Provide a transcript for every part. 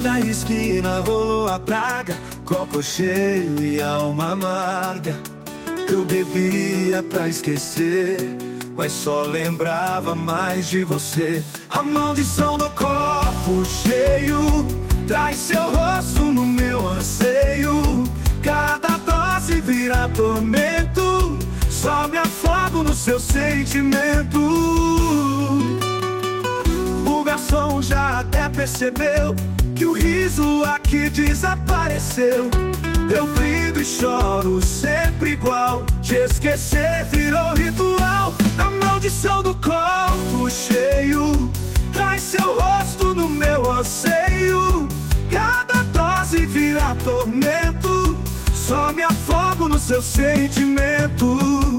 da esquina rolou a praga, copo cheio e alma amarga. Eu bebia pra esquecer, mas só lembrava mais de você. A maldição do copo cheio traz seu rosto no meu anseio. Cada dose vira tormento, só me afogo no seu sentimento. O garçom já até percebeu que o riso aqui desapareceu. Eu brindo e choro sempre igual, te esquecer virou ritual. A maldição do copo cheio traz seu rosto no meu anseio. Cada dose vira tormento, só me afogo no seu sentimento.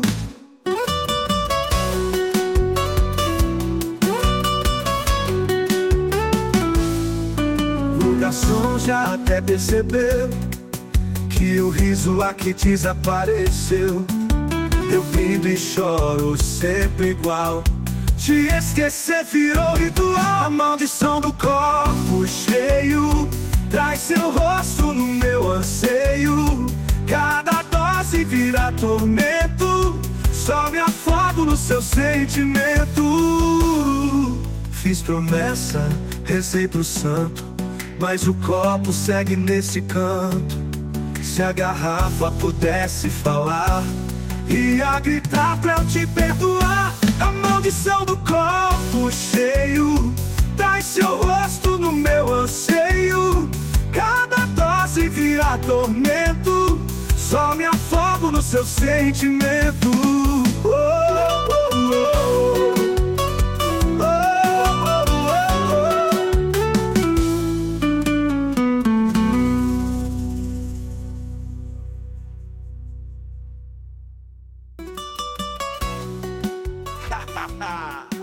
O garçom já até percebeu que o riso aqui desapareceu. Eu brindo e choro sempre igual, te esquecer virou ritual. A maldição do copo cheio traz seu rosto no meu anseio. Cada dose vira tormento, só me afogo no seu sentimento. Fiz promessa, rezei pro santo, mas o copo segue nesse canto. Se a garrafa pudesse falar, ia gritar pra eu te perdoar. A maldição do copo cheio traz seu rosto no meu anseio. Cada dose vira tormento, só me afogo no seu sentimento. Oh, oh, oh, oh. Ha ha ha!